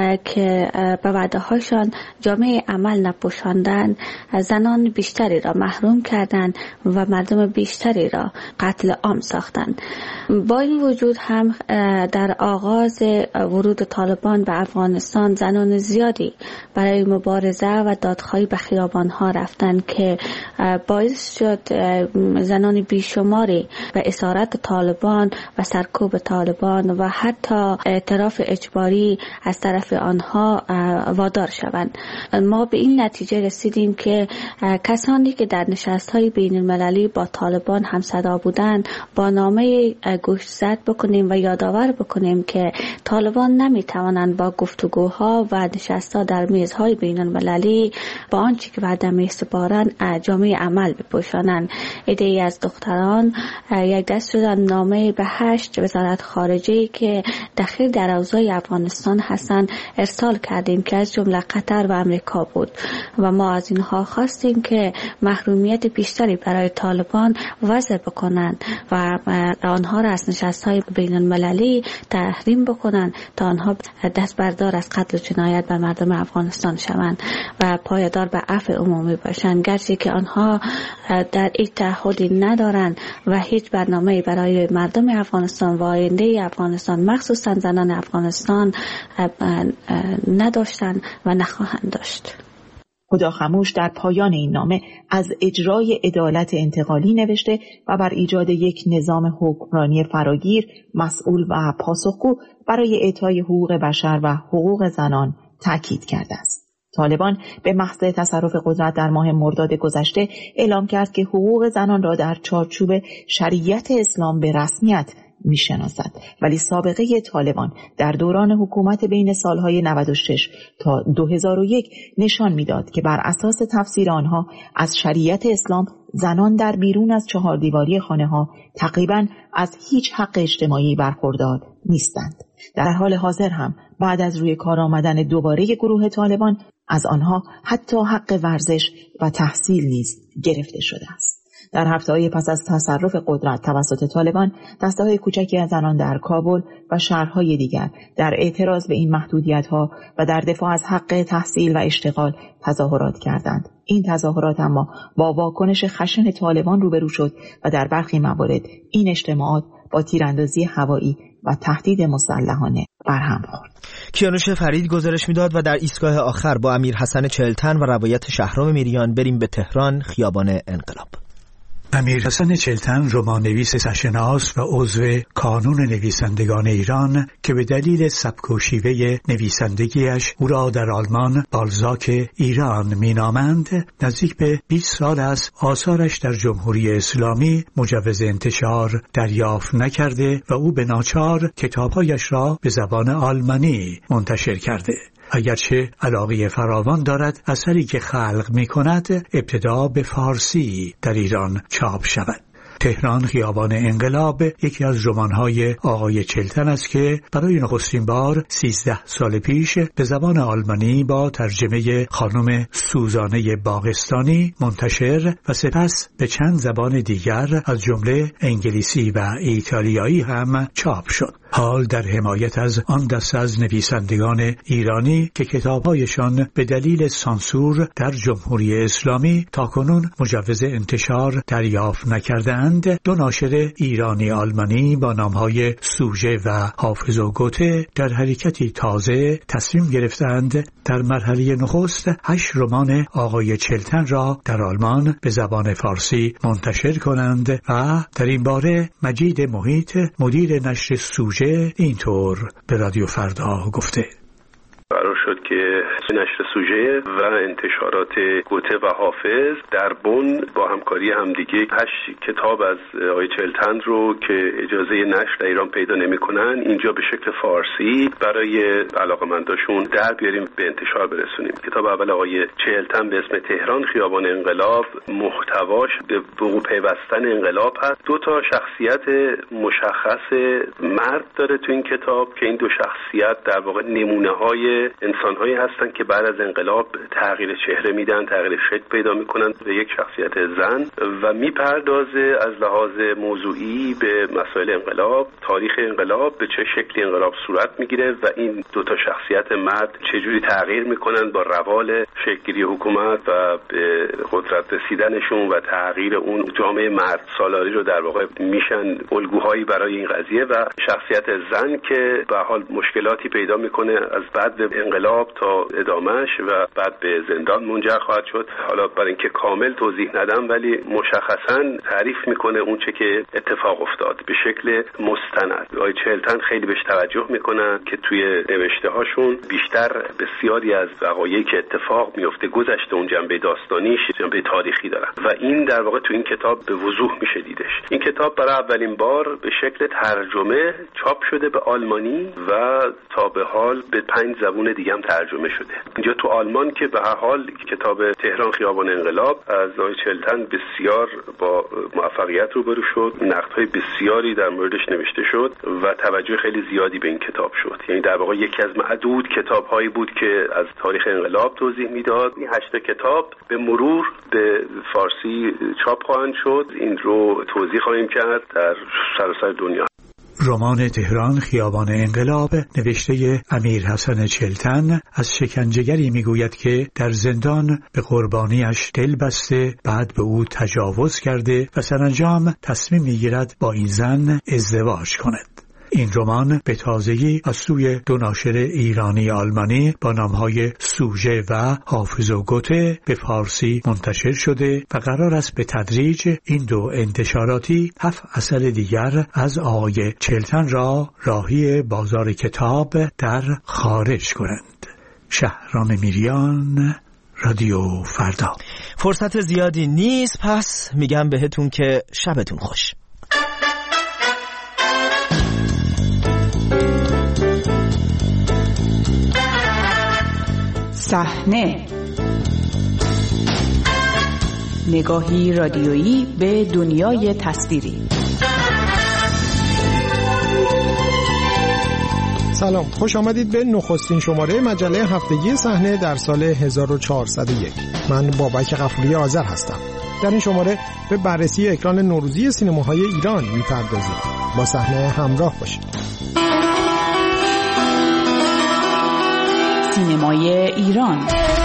K: که به وعده هایشان جامعه عمل نپوشاندند، زنان بیشتری را محروم کردند و مردم بیشتری را قتل عام ساختند. با این وجود هم در آغاز ورود طالبان به افغانستان زنان زیادی برای مبارزه و دادخواهی به خیابان ها رفتند که باعث شد زنان بیشماری به اسارت طالبان و سرکوب طالبان و حتی اعتراف اجباری از طرف آنها وادار شوند. ما به این نتیجه رسیدیم که کسانی که در نشست‌های بین المللی با طالبان همصدا بودند با نامه گوشزد بکنیم و یادآور بکنیم که طالبان نمیتوانند با گفتگوها و نشست‌ها در میزهای بین المللی با آنچه که وعده می‌سپارند جامعه عمل بپوشانند. عده‌ای از دختران یک دست شدن نامه به هشت وزارت خارجه که دخیل در اوضاع افغانستان هستند ارسال کردیم که از جمله قطر و امریکا بود و ما از اینها خواستیم که محرومیت بیشتری برای طالبان وضع بکنند و آنها را از نشست‌های بین المللی تحریم بکنند تا آنها دست بردار از قتل و جنایت بر مردم افغانستان شوند و پایدار به عفو عمومی باشند، گرچه که آنها در این تعهدی ندارند و هیچ برنامه‌ای برای مردم افغانستان و آینده افغانستان مخصوصا زنان افغانستان نداشتند و نخواهند داشت.
J: هدا خموش در پایان این نامه از اجرای عدالت انتقالی نوشته و بر ایجاد یک نظام حکمرانی فراگیر، مسئول و پاسخگو برای اعطای حقوق بشر و حقوق زنان تاکید کرده است. طالبان به محض تصرف قدرت در ماه مرداد گذشته اعلام کرد که حقوق زنان را در چارچوب شریعت اسلام به رسمیت میشناسد، ولی سابقه طالبان در دوران حکومت بین سالهای نود و شش تا دو هزار و یک نشان میداد که بر اساس تفسیر آنها از شریعت اسلام زنان در بیرون از چهار دیواری خانه ها تقریباً از هیچ حق اجتماعی برخوردار نیستند. در حال حاضر هم بعد از روی کار آمدن دوباره گروه طالبان از آنها حتی حق ورزش و تحصیل نیز گرفته شده است. در هفته‌های پس از تصرف قدرت توسط طالبان، دسته‌های کوچکی از زنان در کابل و شهرهای دیگر در اعتراض به این محدودیت‌ها و در دفاع از حق تحصیل و اشتغال تظاهرات کردند. این تظاهرات اما با واکنش خشن طالبان روبرو شد و در برخی موارد این اجتماعات با تیراندازی هوایی و تهدید مسلحانه برهم خورد.
A: کیانوش فرید گزارش میداد و در ایستگاه آخر با امیر حسن چهلتن و روایت شهرام میریان بریم به تهران، خیابان انقلاب.
L: امیر حسن چهلتن رمان‌نویس سرشناس و عضو کانون نویسندگان ایران که به دلیل سبک و شیوه نویسندگیش او را در آلمان بالزاک ایران مینامند، نزدیک به بیست سال است آثارش در جمهوری اسلامی مجوز انتشار دریافت نکرده و او به ناچار کتابهایش را به زبان آلمانی منتشر کرده. اگرچه علاقه فراوان دارد اثری که خلق می کند ابتدا به فارسی در ایران چاپ شود. تهران خیابان انقلاب یکی از رمان‌های آقای چهلتن است که برای نخستین بار سیزده سال پیش به زبان آلمانی با ترجمه خانم سوزانه باغستانی منتشر و سپس به چند زبان دیگر از جمله انگلیسی و ایتالیایی هم چاپ شد. حال در حمایت از آن دسته از نویسندگان ایرانی که کتاب‌هایشان به دلیل سانسور در جمهوری اسلامی تاکنون مجوز انتشار دریافت نکردند، دو ناشر ایرانی آلمانی با نام‌های سوژه و حافظ و گوته در حرکتی تازه تصمیم گرفتند در مرحله نخست هشت رمان آقای چهلتن را در آلمان به زبان فارسی منتشر کنند و در این باره مجید محیط مدیر نشر سوژه اینطور به رادیو فردا گفته:
M: قرار شد که نشر سوژه و انتشارات گوته و حافظ در بن با همکاری همدیگه هشت کتاب از آقای چهلتن رو که اجازه نشر در ایران پیدا نمی‌کنن اینجا به شکل فارسی برای علاقه‌منداشون در بیاریم به انتشار برسونیم. کتاب اول آقای چهلتن به اسم تهران خیابان انقلاب محتواش به وقوع پیوستن انقلاب هست. دو تا شخصیت مشخص مرد داره تو این کتاب که این دو شخصیت در واقع نمونه‌های انسان‌هایی هستند که بعد از انقلاب تغییر چهره میدن، تغییر شکل پیدا میکنن به یک شخصیت زن و میپردازه از لحاظ موضوعی به مسائل انقلاب، تاریخ انقلاب، به چه شکلی انقلاب صورت میگیره و این دو تا شخصیت مرد چجوری تغییر میکنن با روال شکل‌گیری حکومت و به قدرت رسیدنشون و تغییر اون جامعه مرد سالاری رو در واقع میشن الگوهایی برای این قضیه و شخصیت زن که به حال مشکلاتی پیدا میکنه از بعد انقلاب تا ادامهش و بعد به زندان منجر خواهد شد. حالا برای اینکه کامل توضیح ندم ولی مشخصاً تعریف میکنه اون چه که اتفاق افتاد به شکل مستند. آقای چهلتن خیلی بهش توجه میکنن که توی نوشته هاشون بیشتر بسیاری از وقایعی که اتفاق میفته گذشته اون جنبه داستانیش جنبه تاریخی دارن و این در واقع تو این کتاب به وضوح میشه دیدش. این کتاب برای اولین بار به شکل ترجمه چاپ شده به آلمانی و تا به حال به پنج زبون دیگه هم ترجمه شده. اینجا تو آلمان که به هر حال کتاب تهران خیابان انقلاب از آقای چهلتن بسیار با موفقیت روبرو شد، نقدهای بسیاری در موردش نوشته شد و توجه خیلی زیادی به این کتاب شد. یعنی در واقع یکی از معدود کتاب‌هایی بود که از تاریخ انقلاب توضیح میداد. این هشت کتاب به مرور به فارسی چاپ خواهند شد. این رو توضیح خواهیم کرد در سراسر دنیا.
L: رمان تهران خیابان انقلاب نوشته امیر حسن چلتن از شکنجهگری میگوید که در زندان به قربانیش دل بسته، بعد به او تجاوز کرده و سرانجام تصمیم میگیرد با این زن ازدواج کند. این رمان به تازگی از سوی دو ناشر ایرانی آلمانی با نامهای سوژه و حافظ و گوته به فارسی منتشر شده و قرار است به تدریج این دو انتشاراتی هفت اثر دیگر از آقای چلتن را راهی بازار کتاب در خارج کنند. شهرام میریان، رادیو فردا.
A: فرصت زیادی نیست، پس میگم بهتون که شبتون خوش.
C: صحنه، نگاهی رادیویی به دنیای تصویری.
N: سلام، خوش آمدید به نخستین شماره مجله هفتگی صحنه در سال هزار و چهارصد و یک. من بابک غفوری آذر هستم. در این شماره به بررسی اکران نوروزی سینماهای ایران میپردازیم. با صحنه همراه باشید.
C: سینمای ایران.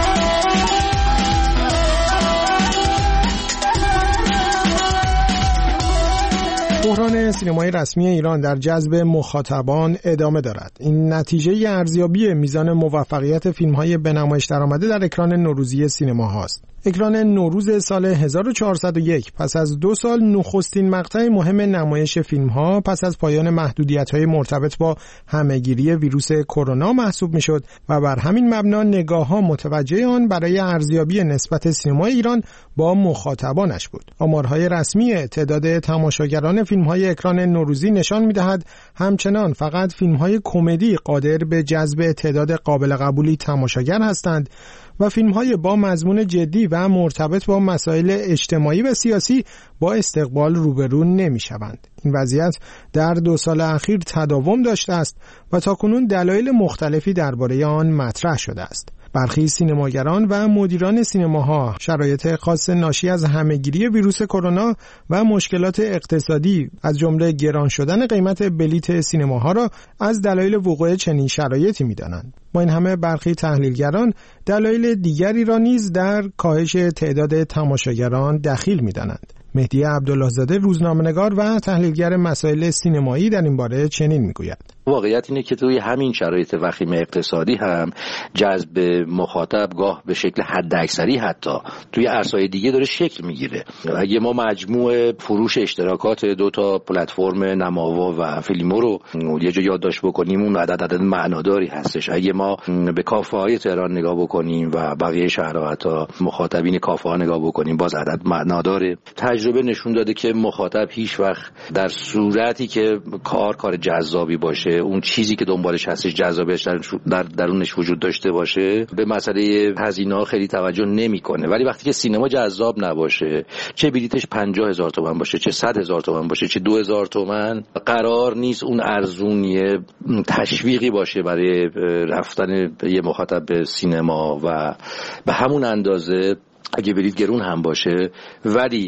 N: بحران سینمای رسمی ایران در جذب مخاطبان ادامه دارد. این نتیجه ارزیابی میزان موفقیت فیلم‌های به نمایش درآمده در اکران نوروزی سینما هاست. اکران نوروز سال هزار و چهارصد و یک پس از دو سال نخستین مقطع مهم نمایش فیلم‌ها پس از پایان محدودیت‌های مرتبط با همه‌گیری ویروس کرونا محسوب می‌شد و بر همین مبنا نگاه‌ها متوجه آن برای ارزیابی نسبت سینمای ایران با مخاطبانش بود. آمارهای رسمی تعداد تماشاگران فیلم‌های اکران نوروزی نشان می‌دهد همچنان فقط فیلم‌های کمدی قادر به جذب تعداد قابل قبولی تماشاگر هستند و فیلم‌های با مضمون جدی و مرتبط با مسائل اجتماعی و سیاسی با استقبال روبرو نمی‌شوند. این وضعیت در دو سال اخیر تداوم داشته است و تاکنون دلایل مختلفی درباره آن مطرح شده است. برخی سینماگران و مدیران سینماها شرایط خاص ناشی از همه‌گیری ویروس کرونا و مشکلات اقتصادی از جمله گران شدن قیمت بلیت سینماها را از دلایل وقوع چنین شرایطی می‌دانند. با این همه برخی تحلیلگران دلایل دیگری را نیز در کاهش تعداد تماشاگران دخیل می‌دانند. مهدی عبدالله‌زاده روزنامه‌نگار و تحلیلگر مسائل سینمایی در این باره چنین می‌گوید:
O: واقعیت اینه که توی همین شرایط وخیم اقتصادی هم جذب مخاطب گاه به شکل حداکثری حتی توی عرصه‌های دیگه داره شکل میگیره. اگه ما مجموع فروش اشتراکات دو تا پلتفرم نماوا و فیلمو رو یه جا یادداشت بکنیم، اون عدد عدد معناداری هستش. اگه ما به کافه‌های تهران نگاه بکنیم و بقیه شهرها حتی مخاطبین کافه‌ها نگاه بکنیم، باز عدد معناداره. تجربه نشون داده که مخاطب هیچ وقت در صورتی که کار کار جذابی باشه، اون چیزی که دنبالش هستش جذابیت در درونش وجود داشته باشه، به مسئله هزینه‌ها خیلی توجه نمی‌کنه. ولی وقتی که سینما جذاب نباشه، چه بلیتش پنجاه هزار تومان باشه، چه صد هزار تومان باشه، چه دو هزار تومان، قرار نیست اون ارزونیه تشویقی باشه برای رفتن یه مخاطب به سینما و به همون اندازه اگه بلیت گرون هم باشه ولی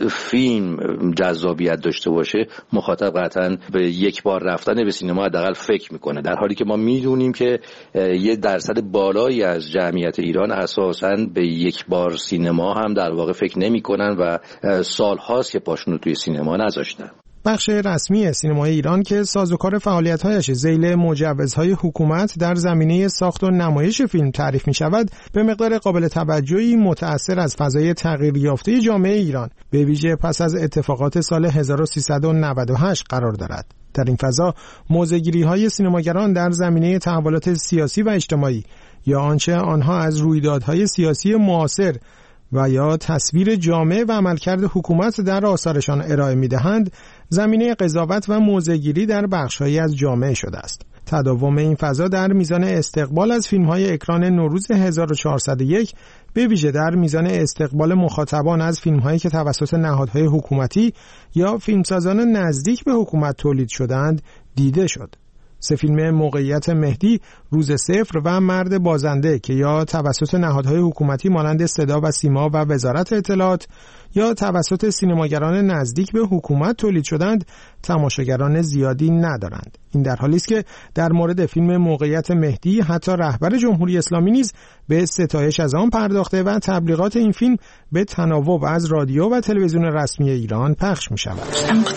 O: فیلم جذابیت داشته باشه، مخاطب قطعا به یک بار رفتن به سینما حداقل فکر میکنه، در حالی که ما میدونیم که یه درصد بالایی از جمعیت ایران اساساً به یک بار سینما هم در واقع فکر نمیکنن و سالهاست که پاشون رو توی سینما نذاشتن.
N: بخش رسمی سینمای ایران که سازوکار فعالیت‌هایش ذیل مجوزهای حکومت در زمینه ساخت و نمایش فیلم تعریف می‌شود، به مقدار قابل توجهی متأثر از فضای تغییر یافته جامعه ایران، به ویژه پس از اتفاقات سال هزار و سیصد و نود و هشت قرار دارد. در این فضا موضع‌گیری‌های سینماگران در زمینه تحولات سیاسی و اجتماعی یا آنچه آنها از رویدادهای سیاسی معاصر و یا تصویر جامعه و عملکرد حکومت در آثارشان ارائه می‌دهند، زمینه قضاوت و موضع‌گیری در بخش‌هایی از جامعه شده است. تداوم این فضا در میزان استقبال از فیلم‌های اکران نوروز هزار و چهارصد و یک، به ویژه در میزان استقبال مخاطبان از فیلم‌هایی که توسط نهادهای حکومتی یا فیلمسازان نزدیک به حکومت تولید شدند، دیده شد. سه فیلم موقعیت مهدی، روز صفر و مرد بازنده که یا توسط نهادهای حکومتی مانند صدا و سیما و وزارت اطلاعات یا توسط سینماگران نزدیک به حکومت تولید شدند، تماشاگران زیادی ندارند. این در حالی است که در مورد فیلم موقعیت مهدی حتی رهبر جمهوری اسلامی نیز به ستایش از آن پرداخته و تبلیغات این فیلم به تناوب از رادیو و تلویزیون رسمی ایران پخش می شود.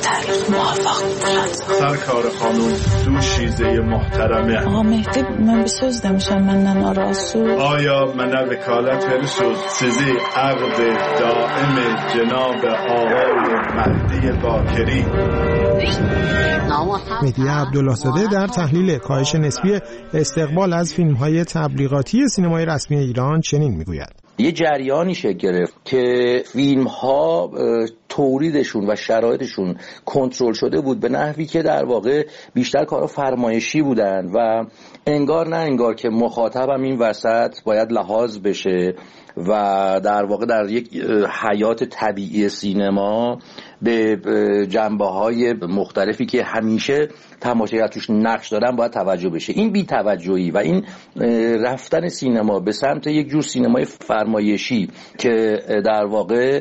P: سرکار خانم دو شیزه محترمه
Q: آقا مهدی من بسوز دمشم من نناراسو
P: آیا من وکالت برسوز سزی عقد دائم جناب آقای مهدی باکری.
N: مهدی عبدالله زاده در تحلیل کاهش نسبی استقبال از فیلم‌های تبلیغاتی سینمای رسمی ایران چنین میگوید:
O: یه جریانی شکل گرفت که فیلم‌ها تولیدشون و شرایطشون کنترل شده بود به نحوی که در واقع بیشتر کارا فرمایشی بودن و انگار نه انگار که مخاطبم این وسط باید لحاظ بشه و در واقع در یک حیات طبیعی سینما به جنبه‌های مختلفی که همیشه تماشاگر توش نقش دارن باید توجه بشه. این بی‌توجهی و این رفتن سینما به سمت یک جور سینمای فرمایشی که در واقع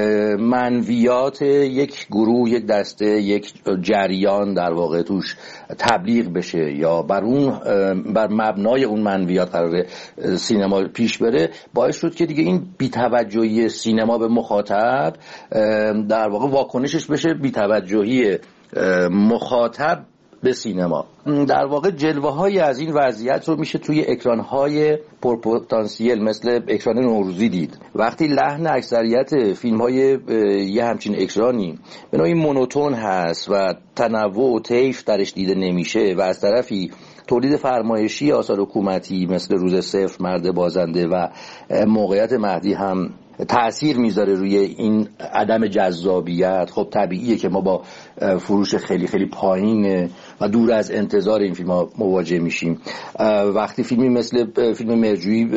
O: منویات یک گروه، یک دسته، یک جریان در واقع توش تبلیغ بشه یا بر اون بر مبنای اون منویات قرار سینما پیش بره، باعث شد که دیگه این بی‌توجهی سینما به مخاطب در واقع واکنشش بشه بی‌توجهی مخاطب به سینما. در واقع جلوه‌های از این وضعیت رو میشه توی اکران‌های پرپتانسیل مثل اکران نوروزی دید. وقتی لحن اکثریت فیلم‌های یه همچین اکرانی به نوعی مونوتون هست و تنوع و طیف درش دیده نمیشه و از طرفی تولید فرمایشی آثار حکومتی مثل روز صفر، مرد بازنده و موقعیت مهدی هم تأثیر میذاره روی این عدم جذابیت، خب طبیعیه که ما با فروش خیلی خیلی پایین و دور از انتظار این فیلم ها مواجه میشیم. وقتی فیلمی مثل فیلم مرجویی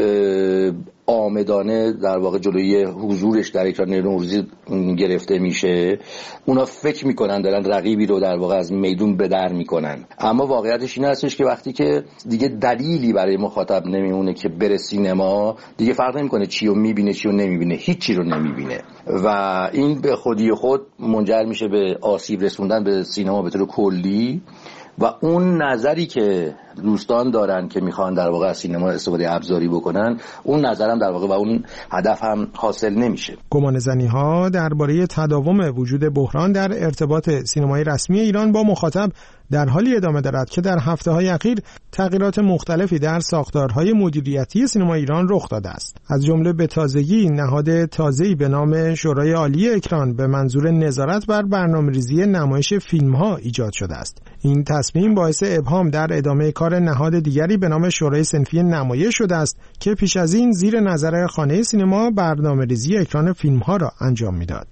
O: آمدانه در واقع جلوی حضورش در اکران نوروزی گرفته میشه، اونا فکر میکنن دارن رقیبی رو در واقع از میدون به در میکنن، اما واقعیتش این هستش که وقتی که دیگه دلیلی برای مخاطب نمیمونه که بره سینما، دیگه فرق نمیکنه چی رو میبینه چی رو نمیبینه، هیچی رو نمیبینه و این به خودی خود منجر میشه به آسیب رسوندن به سینما به طور کلی و اون نظری که دوستان دارن که میخوان در واقع از سینما استفاده ابزاری بکنن، اون نظرم در واقع و اون هدف هم حاصل نمیشه.
N: گمانه‌زنی ها درباره تداوم وجود بحران در ارتباط سینمای رسمی ایران با مخاطب در حالی ادامه دارد که در هفته‌های اخیر تغییرات مختلفی در ساختارهای مدیریتی سینما ایران رخ داده است. از جمله به تازگی نهاد تازه‌ای به نام شورای عالی اکران به منظور نظارت بر برنامه‌ریزی نمایش فیلم‌ها ایجاد شده است. این تصمیم باعث ابهام در ادامه کار نهاد دیگری به نام شورای صنفی نمایش شده است که پیش از این زیر نظر خانه سینما برنامه‌ریزی اکران فیلم‌ها را انجام می‌داد.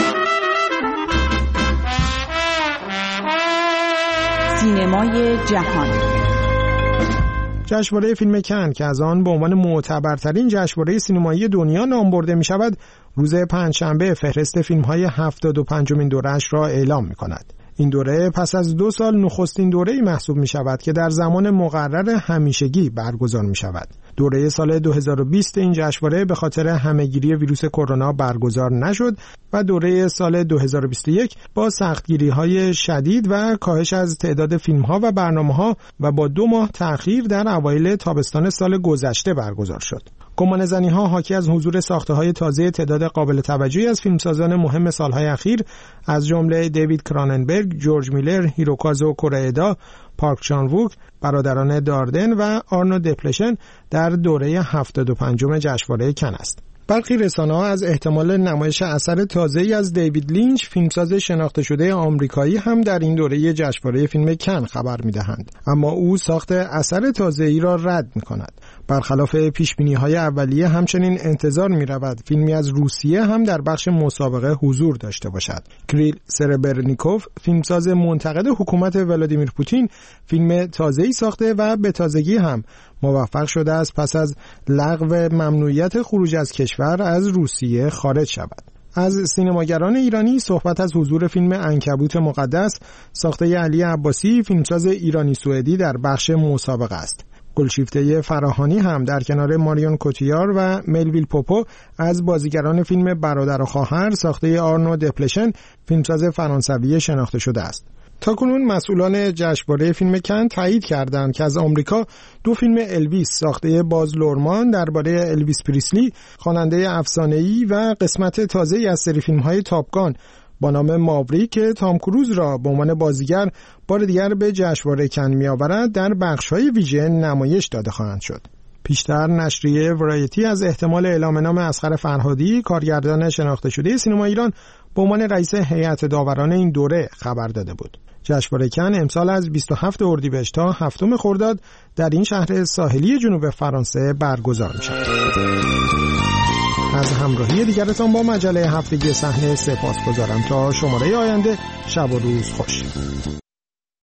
C: سینمای جهان.
N: جشنواره فیلم کن که از آن به عنوان معتبرترین جشنواره سینمایی دنیا نام برده می شود، روز پنجشنبه فهرست فیلم‌های هفتاد و پنجمین دوره‌اش را اعلام می کند. این دوره پس از دو سال نخستین دوره‌ای محسوب می شود که در زمان مقرر همیشگی برگزار می شود. دوره سال دو هزار و بیست این جشنواره به خاطر همهگیری ویروس کرونا برگزار نشد و دوره سال دو هزار و بیست و یک با سختگیری‌های شدید و کاهش از تعداد فیلم‌ها و برنامه‌ها و با دو ماه تأخیر در اوایل تابستان سال گذشته برگزار شد. گمانه‌زنی‌ها حاکی از حضور ساخته‌های تازه تعداد قابل توجهی از فیلمسازان مهم سال‌های اخیر از جمله دیوید کراننبرگ، جورج میلر، هیروکازو کورادا، پارک چان ووک، برادران داردن و آرنو دپلشن در دوره هفتاد و پنجم جشنواره کن است. برخی رسانه‌ها از احتمال نمایش اثر تازه‌ای از دیوید لینچ، فیلمساز شناخته شده آمریکایی هم در این دوره جشنواره فیلم کن خبر می‌دهند، اما او ساخت اثر تازه‌ای را رد می‌کند. برخلاف پیشبینی‌های اولیه همچنین انتظار می‌رود فیلمی از روسیه هم در بخش مسابقه حضور داشته باشد. کریل سربرنیکوف، فیلمساز منتقد حکومت ولادیمیر پوتین، فیلم تازه‌ای ساخته و به تازگی هم موفق شده است پس از لغو ممنوعیت خروج از کشور از روسیه خارج شود. از سینماگران ایرانی صحبت از حضور فیلم عنکبوت مقدس ساخته علی عباسی، فیلمساز ایرانی سوئدی در بخش مسابقه است. گلشیفته فراهانی هم در کنار ماریون کوتیار و ملویل پوپو از بازیگران فیلم برادر و خواهر ساخته آرنو دپلشن، فیلمساز فرانسوی شناخته شده است. تاکنون مسئولان جشنواره فیلم کن تایید کردند که از آمریکا دو فیلم الویس ساخته باز لورمان درباره الویس پریسلی، خواننده افسانه‌ای، و قسمت تازه‌ای از سری فیلم‌های تاپ گان با نام ماوری که تام کروز را به عنوان بازیگر بار دیگر به جشنواره کن می‌آورد در بخش‌های ویژه نمایش داده خواهند شد. پیشتر نشریه ورایتی از احتمال اعلام نام اصغر فرهادی، کارگردان شناخته شده سینما ایران، به عنوان رئیس هیئت داوران این دوره خبر داده بود. جشنواره کن امسال از بیست و هفتم اردیبهشت تا هفتم خرداد در این شهر ساحلی جنوب فرانسه برگزار می‌شود. از همراهی دیگرتان با مجله هفتگی صحنه سپاسگزارم. تا شماره آینده، شب و روز خوش.